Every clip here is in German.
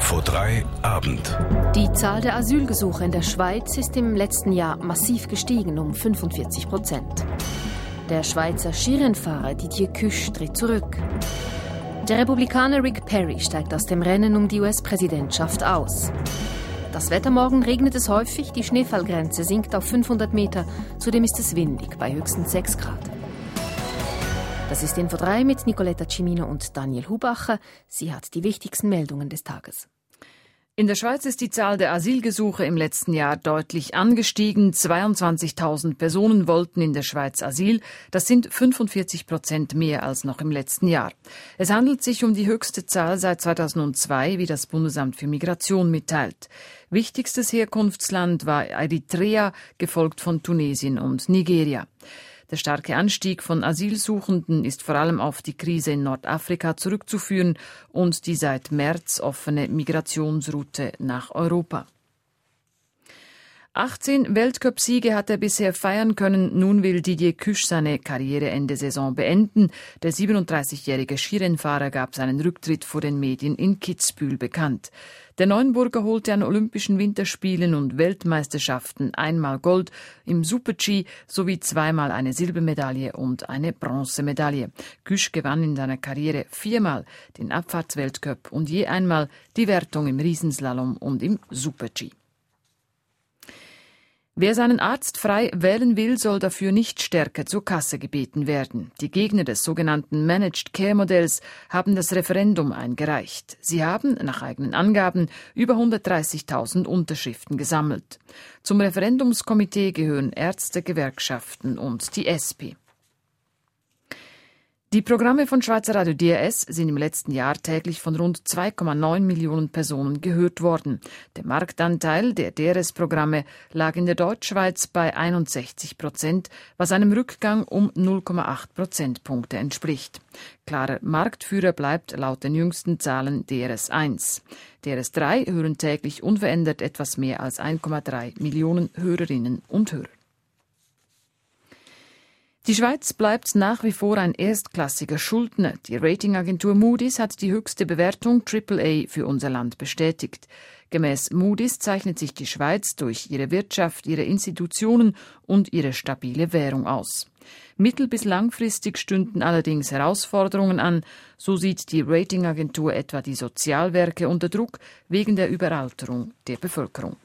Info 3 Abend. Die Zahl der Asylgesuche in der Schweiz ist im letzten Jahr massiv gestiegen, um 45%. Der Schweizer Skirennfahrer Didier Cuche tritt zurück. Der Republikaner Rick Perry steigt aus dem Rennen um die US-Präsidentschaft aus. Das Wetter: morgen regnet es häufig, die Schneefallgrenze sinkt auf 500 Meter, zudem ist es windig bei höchstens 6 Grad. Das ist Info 3 mit Nicoletta Cimino und Daniel Hubacher. Sie hat die wichtigsten Meldungen des Tages. In der Schweiz ist die Zahl der Asylgesuche im letzten Jahr deutlich angestiegen. 22.000 Personen wollten in der Schweiz Asyl. Das sind 45% mehr als noch im letzten Jahr. Es handelt sich um die höchste Zahl seit 2002, wie das Bundesamt für Migration mitteilt. Wichtigstes Herkunftsland war Eritrea, gefolgt von Tunesien und Nigeria. Der starke Anstieg von Asylsuchenden ist vor allem auf die Krise in Nordafrika zurückzuführen und die seit März offene Migrationsroute nach Europa. 18 Weltcup-Siege hat er bisher feiern können. Nun will Didier Cuche seine Karriere Ende Saison beenden. Der 37-jährige Skirennfahrer gab seinen Rücktritt vor den Medien in Kitzbühel bekannt. Der Neuenburger holte an Olympischen Winterspielen und Weltmeisterschaften einmal Gold im Super-G sowie zweimal eine Silbermedaille und eine Bronzemedaille. Cuche gewann in seiner Karriere 4-mal den Abfahrtsweltcup und je einmal die Wertung im Riesenslalom und im Super-G. Wer seinen Arzt frei wählen will, soll dafür nicht stärker zur Kasse gebeten werden. Die Gegner des sogenannten Managed Care Modells haben das Referendum eingereicht. Sie haben, nach eigenen Angaben, über 130.000 Unterschriften gesammelt. Zum Referendumskomitee gehören Ärzte, Gewerkschaften und die SP. Die Programme von Schweizer Radio DRS sind im letzten Jahr täglich von rund 2,9 Millionen Personen gehört worden. Der Marktanteil der DRS-Programme lag in der Deutschschweiz bei 61%, was einem Rückgang um 0,8 Prozentpunkte entspricht. Klarer Marktführer bleibt laut den jüngsten Zahlen DRS 1. DRS 3 hören täglich unverändert etwas mehr als 1,3 Millionen Hörerinnen und Hörer. Die Schweiz bleibt nach wie vor ein erstklassiger Schuldner. Die Ratingagentur Moody's hat die höchste Bewertung AAA für unser Land bestätigt. Gemäß Moody's zeichnet sich die Schweiz durch ihre Wirtschaft, ihre Institutionen und ihre stabile Währung aus. Mittel- bis langfristig stünden allerdings Herausforderungen an. So sieht die Ratingagentur etwa die Sozialwerke unter Druck wegen der Überalterung der Bevölkerung.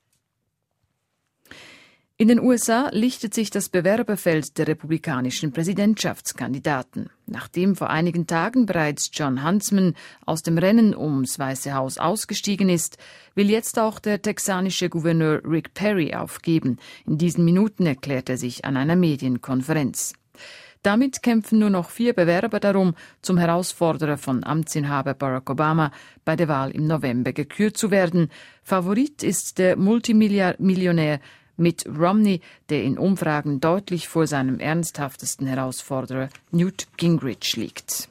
In den USA lichtet sich das Bewerberfeld der republikanischen Präsidentschaftskandidaten. Nachdem vor einigen Tagen bereits Jon Huntsman aus dem Rennen ums Weiße Haus ausgestiegen ist, will jetzt auch der texanische Gouverneur Rick Perry aufgeben. In diesen Minuten erklärt er sich an einer Medienkonferenz. Damit kämpfen nur noch 4 Bewerber darum, zum Herausforderer von Amtsinhaber Barack Obama bei der Wahl im November gekürt zu werden. Favorit ist der Multimillionär Mitt Romney, der in Umfragen deutlich vor seinem ernsthaftesten Herausforderer Newt Gingrich liegt.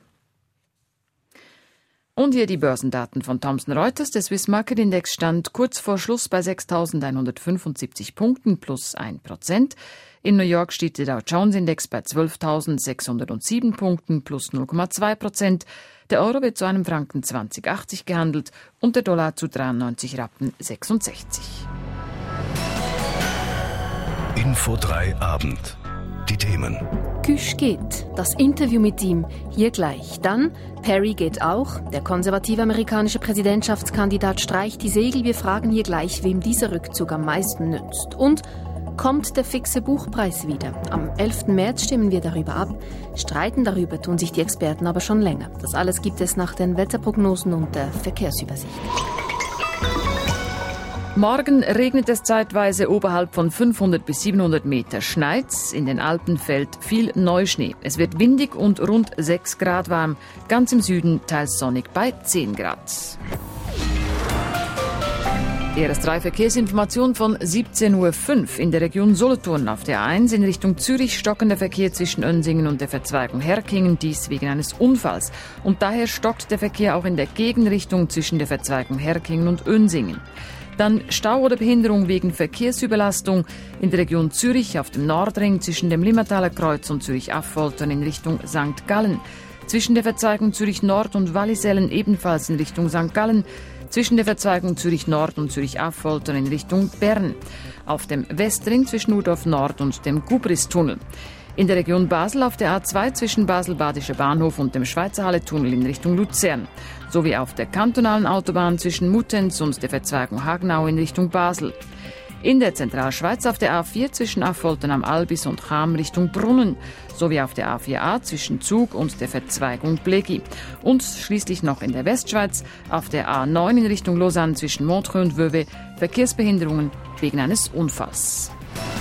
Und hier die Börsendaten von Thomson Reuters. Der Swiss Market Index stand kurz vor Schluss bei 6.175 Punkten plus 1%. In New York steht der Dow Jones Index bei 12.607 Punkten plus 0,2%. Der Euro wird zu einem Franken 20,80 gehandelt und der Dollar zu 93 Rappen 66. Info 3 Abend. Die Themen. Cuche geht. Das Interview mit ihm hier gleich. Dann Perry geht auch. Der konservative amerikanische Präsidentschaftskandidat streicht die Segel. Wir fragen hier gleich, wem dieser Rückzug am meisten nützt. Und kommt der fixe Buchpreis wieder? Am 11. März stimmen wir darüber ab. Streiten darüber tun sich die Experten aber schon länger. Das alles gibt es nach den Wetterprognosen und der Verkehrsübersicht. Morgen regnet es zeitweise oberhalb von 500 bis 700 Meter. Schneit's, in den Alpen fällt viel Neuschnee. Es wird windig und rund 6 Grad warm. Ganz im Süden teils sonnig bei 10 Grad. RS3 Verkehrsinformation von 17.05 Uhr. In der Region Solothurn auf der A1 in Richtung Zürich stockender Verkehr zwischen Önsingen und der Verzweigung Herkingen, dies wegen eines Unfalls. Und daher stockt der Verkehr auch in der Gegenrichtung zwischen der Verzweigung Herkingen und Önsingen. Dann Stau oder Behinderung wegen Verkehrsüberlastung in der Region Zürich auf dem Nordring zwischen dem Limmertaler Kreuz und Zürich-Affoltern in Richtung St. Gallen. zwischen der Verzweigung Zürich Nord und Wallisellen ebenfalls in Richtung St. Gallen, zwischen der Verzweigung Zürich Nord und Zürich Affolter in Richtung Bern, auf dem Westring zwischen Urdorf Nord und dem Gubristunnel. In der Region Basel auf der A2 zwischen Basel-Badischer Bahnhof und dem Schweizerhalle-Tunnel in Richtung Luzern, sowie auf der kantonalen Autobahn zwischen Muttenz und der Verzweigung Hagenau in Richtung Basel. In der Zentralschweiz auf der A4 zwischen Affoltern am Albis und Cham Richtung Brunnen, sowie auf der A4a zwischen Zug und der Verzweigung Blegi. Und schließlich noch in der Westschweiz auf der A9 in Richtung Lausanne zwischen Montreux und Vevey Verkehrsbehinderungen wegen eines Unfalls.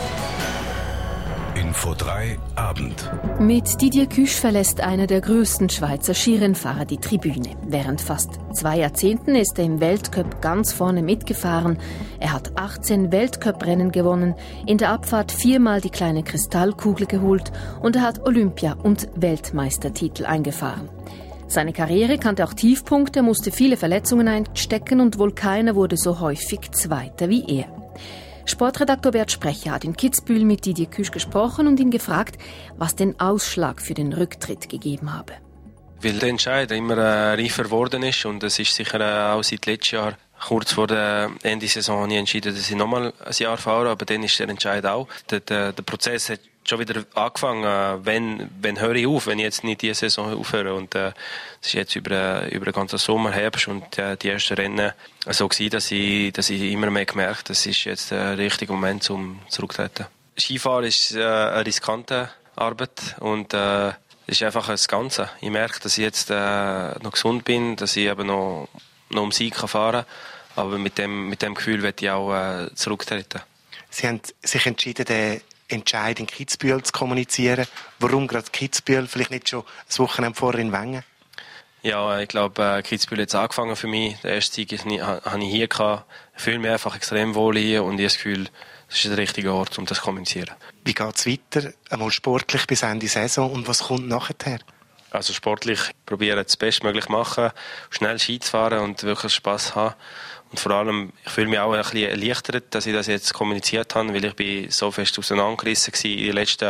Info 3 Abend. Mit Didier Küsch verlässt einer der größten Schweizer Skirennfahrer die Tribüne. Während fast 2 Jahrzehnten ist er im Weltcup ganz vorne mitgefahren. Er hat 18 Weltcuprennen gewonnen, in der Abfahrt 4-mal die kleine Kristallkugel geholt und er hat Olympia- und Weltmeistertitel eingefahren. Seine Karriere kannte auch Tiefpunkte, musste viele Verletzungen einstecken und wohl keiner wurde so häufig Zweiter wie er. Sportredaktor Bert Sprecher hat in Kitzbühel mit Didier Küsch gesprochen und ihn gefragt, was den Ausschlag für den Rücktritt gegeben habe. Weil der Entscheid immer reifer geworden ist und es ist sicher auch seit letztem Jahr, kurz vor der Ende der Saison, ich entschieden, dass ich nochmal ein Jahr fahre, aber dann ist der Entscheid auch. Der Prozess hat schon wieder angefangen, wenn höre ich auf, wenn ich jetzt nicht diese Saison aufhöre. Und es ist jetzt über den ganzen Sommer, Herbst und die ersten Rennen so gewesen, dass ich immer mehr gemerkt habe, das ist jetzt der richtige Moment zum zurücktreten. Skifahren ist eine riskante Arbeit und es ist einfach das Ganze. Ich merke, dass ich jetzt noch gesund bin, dass ich eben noch um Sieg fahren kann, aber mit dem Gefühl werde ich auch zurücktreten. Sie haben sich entschieden, den Entscheid in Kitzbühel zu kommunizieren. Warum gerade Kitzbühel, vielleicht nicht schon ein Wochenende vorher in Wengen? Ja, ich glaube, Kitzbühel hat angefangen für mich. Der erste Sieg hatte ich hier gehabt. Ich fühle mich einfach extrem wohl hier und ich habe das Gefühl, das ist der richtige Ort, um das zu kommunizieren. Wie geht es weiter? Einmal sportlich bis Ende Saison und was kommt nachher? Also sportlich probieren das Bestmögliche machen, schnell Ski zu fahren und wirklich Spass haben. Und vor allem, ich fühle mich auch ein bisschen erleichtert, dass ich das jetzt kommuniziert habe, weil ich bin so fest auseinandergerissen war in den letzten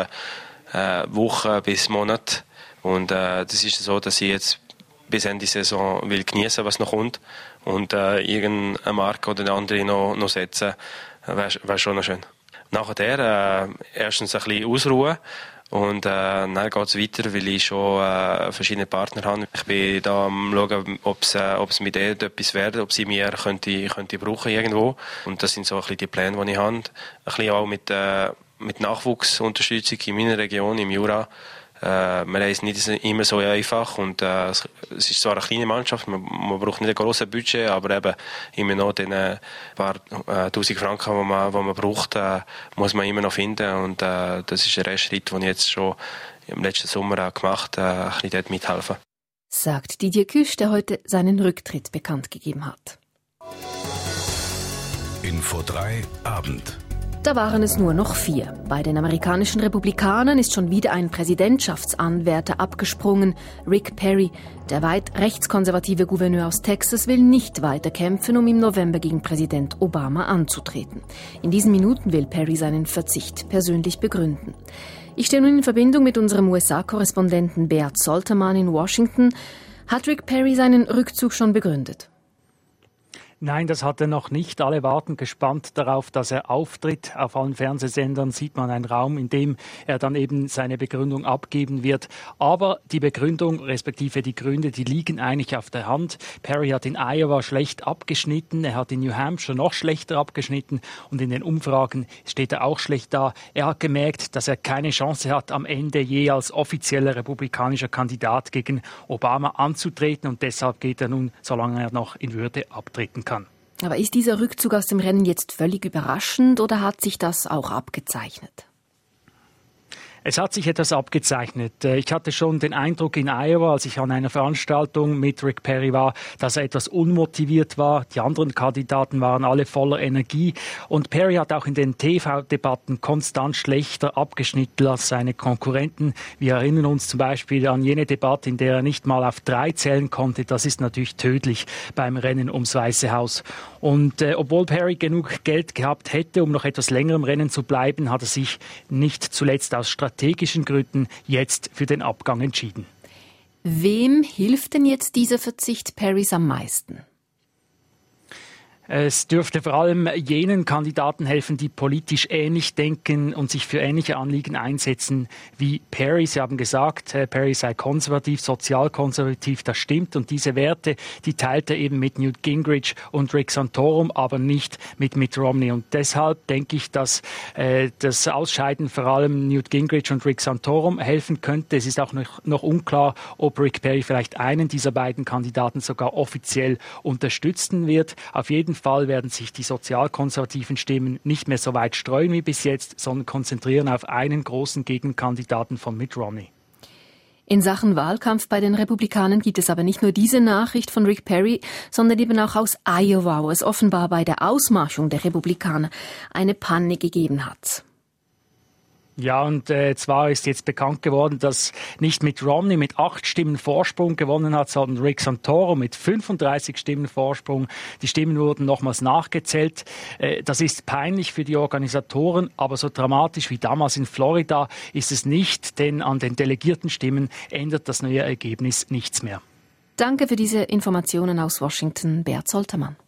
Wochen bis Monaten. Und das ist so, dass ich jetzt bis Ende der Saison will genießen, was noch kommt. Und irgendeine Marke oder eine andere noch setzen, wäre schon noch schön. Nachher erstens ein bisschen ausruhen. Und dann geht es weiter, weil ich schon verschiedene Partner habe. Ich bin da am schauen, ob es mit denen etwas wäre, ob sie mir könnte brauchen irgendwo. Und das sind so ein bisschen die Pläne, die ich habe. Ein bisschen auch mit Nachwuchsunterstützung in meiner Region, im Jura. Wir haben es nicht immer so einfach und es ist zwar eine kleine Mannschaft, man braucht nicht ein grosses Budget, aber eben immer noch den paar 1000 Franken, die man braucht, muss man immer noch finden und das ist der erste Schritt, den ich jetzt schon im letzten Sommer gemacht habe, ein bisschen dort mithelfen. Sagt Didier Küsch, der heute seinen Rücktritt bekannt gegeben hat. Info 3 Abend. Da waren es nur noch 4. Bei den amerikanischen Republikanern ist schon wieder ein Präsidentschaftsanwärter abgesprungen. Rick Perry, der weit rechtskonservative Gouverneur aus Texas, will nicht weiter kämpfen, um im November gegen Präsident Obama anzutreten. In diesen Minuten will Perry seinen Verzicht persönlich begründen. Ich stehe nun in Verbindung mit unserem USA-Korrespondenten Beat Soltermann in Washington. Hat Rick Perry seinen Rückzug schon begründet? Nein, das hat er noch nicht. Alle warten gespannt darauf, dass er auftritt. Auf allen Fernsehsendern sieht man einen Raum, in dem er dann eben seine Begründung abgeben wird. Aber die Begründung, respektive die Gründe, die liegen eigentlich auf der Hand. Perry hat in Iowa schlecht abgeschnitten. Er hat in New Hampshire noch schlechter abgeschnitten. Und in den Umfragen steht er auch schlecht da. Er hat gemerkt, dass er keine Chance hat, am Ende je als offizieller republikanischer Kandidat gegen Obama anzutreten. Und deshalb geht er nun, solange er noch in Würde, abtreten kann. Aber ist dieser Rückzug aus dem Rennen jetzt völlig überraschend oder hat sich das auch abgezeichnet? Es hat sich etwas abgezeichnet. Ich hatte schon den Eindruck in Iowa, als ich an einer Veranstaltung mit Rick Perry war, dass er etwas unmotiviert war. Die anderen Kandidaten waren alle voller Energie. Und Perry hat auch in den TV-Debatten konstant schlechter abgeschnitten als seine Konkurrenten. Wir erinnern uns zum Beispiel an jene Debatte, in der er nicht mal auf 3 zählen konnte. Das ist natürlich tödlich beim Rennen ums Weiße Haus. Und obwohl Perry genug Geld gehabt hätte, um noch etwas länger im Rennen zu bleiben, hat er sich nicht zuletzt aus strategischen Gründen jetzt für den Abgang entschieden. Wem hilft denn jetzt dieser Verzicht Parrys am meisten? Es dürfte vor allem jenen Kandidaten helfen, die politisch ähnlich denken und sich für ähnliche Anliegen einsetzen wie Parry. Sie haben gesagt, Parry sei konservativ, sozialkonservativ, das stimmt. Und diese Werte, die teilt er eben mit Newt Gingrich und Rick Santorum, aber nicht mit Mitt Romney. Und deshalb denke ich, dass das Ausscheiden vor allem Newt Gingrich und Rick Santorum helfen könnte. Es ist auch noch unklar, ob Rick Perry vielleicht einen dieser beiden Kandidaten sogar offiziell unterstützen wird. Auf jeden Fall werden sich die sozialkonservativen Stimmen nicht mehr so weit streuen wie bis jetzt, sondern konzentrieren auf einen großen Gegenkandidaten von Mitt Romney. In Sachen Wahlkampf bei den Republikanern gibt es aber nicht nur diese Nachricht von Rick Perry, sondern eben auch aus Iowa, wo es offenbar bei der Ausmarschung der Republikaner eine Panne gegeben hat. Ja, und zwar ist jetzt bekannt geworden, dass nicht Mitt Romney mit 8 Stimmen Vorsprung gewonnen hat, sondern Rick Santorum mit 35 Stimmen Vorsprung. Die Stimmen wurden nochmals nachgezählt. Das ist peinlich für die Organisatoren, aber so dramatisch wie damals in Florida ist es nicht, denn an den delegierten Stimmen ändert das neue Ergebnis nichts mehr. Danke für diese Informationen aus Washington, Bert Soltermann.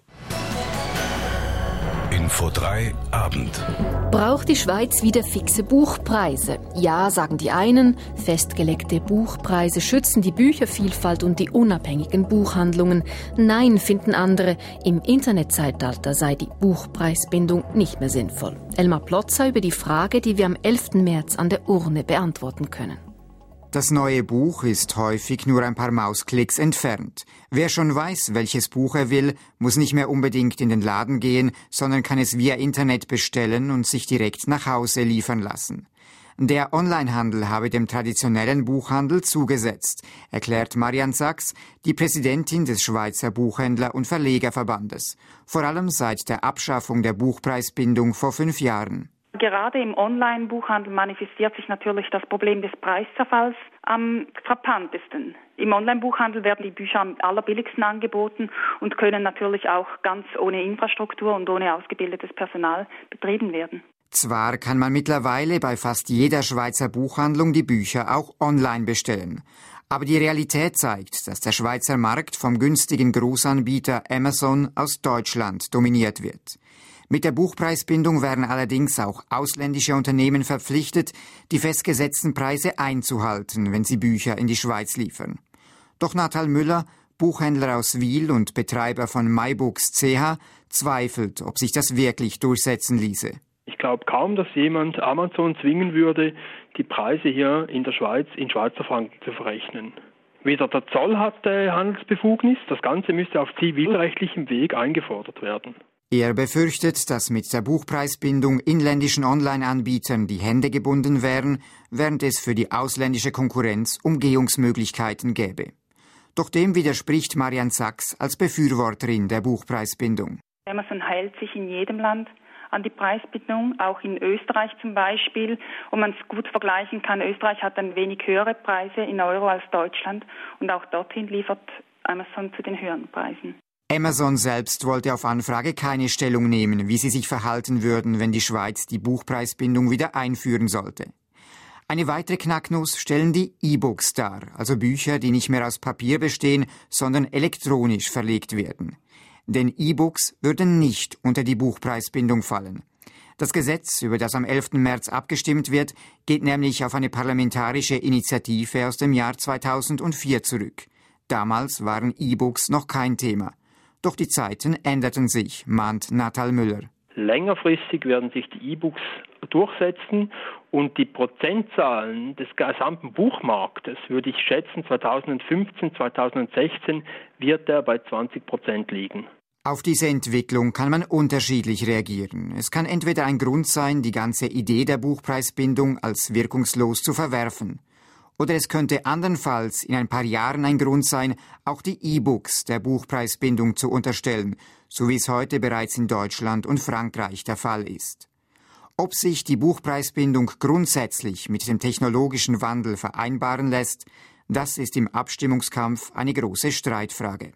Info 3 Abend. Braucht die Schweiz wieder fixe Buchpreise? Ja, sagen die einen. Festgelegte Buchpreise schützen die Büchervielfalt und die unabhängigen Buchhandlungen. Nein, finden andere. Im Internetzeitalter sei die Buchpreisbindung nicht mehr sinnvoll. Elmar Plotzer über die Frage, die wir am 11. März an der Urne beantworten können. Das neue Buch ist häufig nur ein paar Mausklicks entfernt. Wer schon weiß, welches Buch er will, muss nicht mehr unbedingt in den Laden gehen, sondern kann es via Internet bestellen und sich direkt nach Hause liefern lassen. Der Onlinehandel habe dem traditionellen Buchhandel zugesetzt, erklärt Marianne Sachs, die Präsidentin des Schweizer Buchhändler- und Verlegerverbandes. Vor allem seit der Abschaffung der Buchpreisbindung vor 5 Jahren. Gerade im Online-Buchhandel manifestiert sich natürlich das Problem des Preiszerfalls am frappantesten. Im Online-Buchhandel werden die Bücher am allerbilligsten angeboten und können natürlich auch ganz ohne Infrastruktur und ohne ausgebildetes Personal betrieben werden. Zwar kann man mittlerweile bei fast jeder Schweizer Buchhandlung die Bücher auch online bestellen. Aber die Realität zeigt, dass der Schweizer Markt vom günstigen Großanbieter Amazon aus Deutschland dominiert wird. Mit der Buchpreisbindung werden allerdings auch ausländische Unternehmen verpflichtet, die festgesetzten Preise einzuhalten, wenn sie Bücher in die Schweiz liefern. Doch Natal Müller, Buchhändler aus Wil und Betreiber von MyBooks.ch, zweifelt, ob sich das wirklich durchsetzen ließe. Ich glaube kaum, dass jemand Amazon zwingen würde, die Preise hier in der Schweiz in Schweizer Franken zu verrechnen. Weder der Zoll hat Handelsbefugnis, das Ganze müsste auf zivilrechtlichem Weg eingefordert werden. Er befürchtet, dass mit der Buchpreisbindung inländischen Online-Anbietern die Hände gebunden wären, während es für die ausländische Konkurrenz Umgehungsmöglichkeiten gäbe. Doch dem widerspricht Marianne Sachs als Befürworterin der Buchpreisbindung. Amazon hält sich in jedem Land an die Preisbindung, auch in Österreich zum Beispiel, wo man es gut vergleichen kann. Österreich hat ein wenig höhere Preise in Euro als Deutschland und auch dorthin liefert Amazon zu den höheren Preisen. Amazon selbst wollte auf Anfrage keine Stellung nehmen, wie sie sich verhalten würden, wenn die Schweiz die Buchpreisbindung wieder einführen sollte. Eine weitere Knacknuss stellen die E-Books dar, also Bücher, die nicht mehr aus Papier bestehen, sondern elektronisch verlegt werden. Denn E-Books würden nicht unter die Buchpreisbindung fallen. Das Gesetz, über das am 11. März abgestimmt wird, geht nämlich auf eine parlamentarische Initiative aus dem Jahr 2004 zurück. Damals waren E-Books noch kein Thema. Doch die Zeiten änderten sich, mahnt Natal Müller. Längerfristig werden sich die E-Books durchsetzen und die Prozentzahlen des gesamten Buchmarktes, würde ich schätzen, 2015, 2016 wird er bei 20% liegen. Auf diese Entwicklung kann man unterschiedlich reagieren. Es kann entweder ein Grund sein, die ganze Idee der Buchpreisbindung als wirkungslos zu verwerfen. Oder es könnte andernfalls in ein paar Jahren ein Grund sein, auch die E-Books der Buchpreisbindung zu unterstellen, so wie es heute bereits in Deutschland und Frankreich der Fall ist. Ob sich die Buchpreisbindung grundsätzlich mit dem technologischen Wandel vereinbaren lässt, das ist im Abstimmungskampf eine große Streitfrage.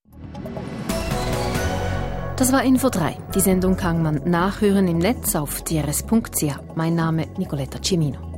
Das war Info 3. Die Sendung kann man nachhören im Netz auf trs.ch. Mein Name Nicoletta Cimino.